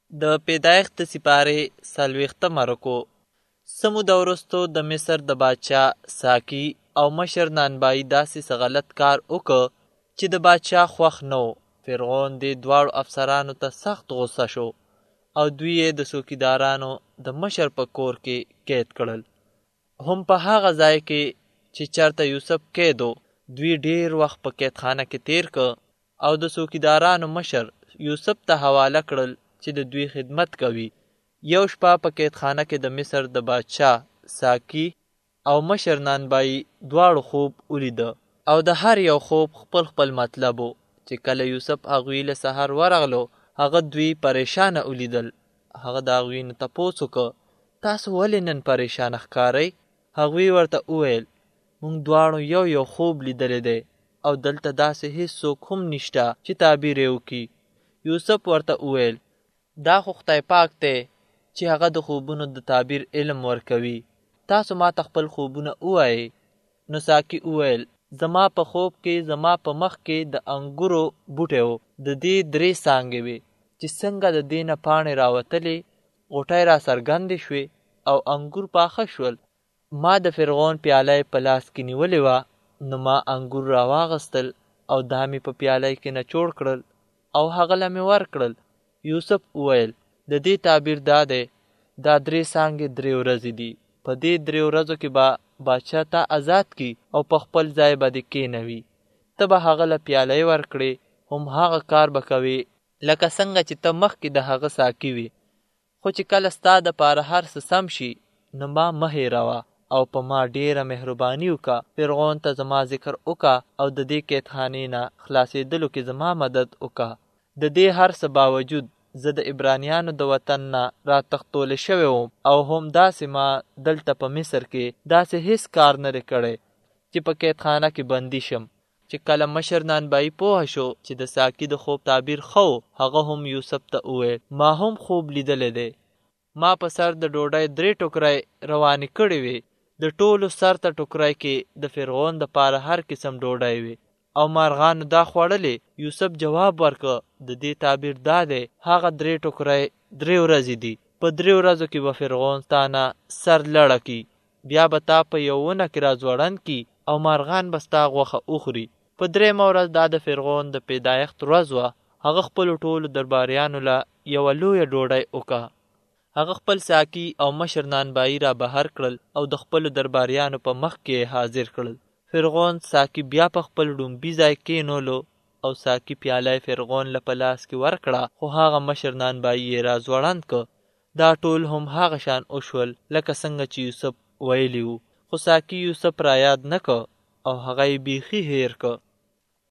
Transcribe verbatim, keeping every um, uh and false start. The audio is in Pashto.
د پیدایښت د سپارې څلوېښتمه رکو. څه موده وروستو د مصر د باچا ساقي او مشر نانبایي داسې څه غلط کار وکړ چې د باچا خوښ نه و. فرعون دې دواړو افسرانو ته سخت غوسه شو او دوی یې د څوکیدارانو د مشر په کور کې قید کړل. هم په هغه ځای کې چې چېرته یوسف قید و، دوی ډېر وخت په قیدخانه کې تیر کړ او د څوکیدارانو مشر یوسف ته حواله کړل چې د دوی خدمت کوي. یو شپه په قیدخانه کې د مصر د باچا ساقي او مشر نانبایي دواړو خوب ولیده او د هر یو خوب خپل خپل مطلب و. چې کله یوسف هغوی له سهار ورغلو، هغه دوی پریشانه ولیدل. هغه د هغوی نه تپوس وکړ، تاسو ولې نن پریشانه ښکارئ؟ هغوی ورته وویل، موږ دواړو یو یو خوب لیدلی دی او دلته داسې هیڅوک هم نشته چې تعبیر یې وکړي. یوسف ورته وویل، دا خو خدای پاک دی چې هغه د خوبونو د تعبیر علم ورکوي. تاسو ما ته خپل خوبونه ووایئ. نو ساقي وویل، زما په خوب کې زما په مخ کې د انګورو بوټی و، د دې درې څانګې وې چې څنګه د دې نه پاڼې راوتلې، غوټۍ را څرګندې شوې او انګور پاخه شول. ما د فرعون پیاله په لاس کې نیولې وه، نو ما انګور را واغستل او دا مې په پیاله کې نچوړ کړل او هغه له مې ورکړل. یوسف وویل، د دې تعبیر دا دی، دا درې څانګې درې ورځې دي. په دې درې ورځو کې به باچا تا آزاد کی او په خپل ځای به دې کېنوي. ته به هغه له پیالې ورکړې، هم هغه کار به کوې لکه څنګه چې ته مخکې د هغه ساقي وي. خو چې کله ستا دپاره هر څه سم شي، نو ما مه هېروه او په ما ډېره مهرباني وکړه. فرعون ته زما ذکر وکړه او د دې قیدخانې نه خلاصېدلو کې زما مدد وکړه. د دې هر څه باوجود زه د عبرانیانو د وطن نه را تښتولی شوی وم او هم داسې ما دلته په مصر کې داسې هیڅ کار نه دی کړی چې په قیدخانه کې بندي شم. چې کله مشر نانبایي پوه شو چې د ساقي د خوب تعبیر ښه و، هغه هم یوسف ته وویل، ما هم خوب لیدلی دی. ما په سر د ډوډۍ درې ټوکرۍ روانې کړې وې. د ټولو سر ته ټوکرۍ کې د فرعون دپاره هر قسم ډوډۍ وې او مارغانو دا خوړلې. یوسف جواب ورکړ، د دې تعبیر دا دی، هغه درې ټوکرۍ درې ورځې دي. په درې ورځو کې به فرعون تا نه سر لړه کي، بیا به تا په یو ونه کې راځوړند کي او مارغان به ستا غوښه وخوري. په درېیمه ورځ دا د فرعون د پیدایښت ورځ وه. هغه خپلو ټولو درباریانو له یوه لویه ډوډۍ وکړه. هغه خپل ساقي او مشر نانبایي را بهر کړل او د خپلو درباریانو په مخ کې حاضر کړل. فرعون ساقي بیا په خپل ډومبي ځای کېنولو او ساقي پیاله فرعون له په لاس کې ورکړه، خو هغه مشر نانبایي یې را ځوړند کړ. دا ټول هم هغه شان وشول لکه څنګه چې یوسف ویلي وو. خو ساقي یوسف را یاد نه کړ او هغه یې بیخي هیر کړ.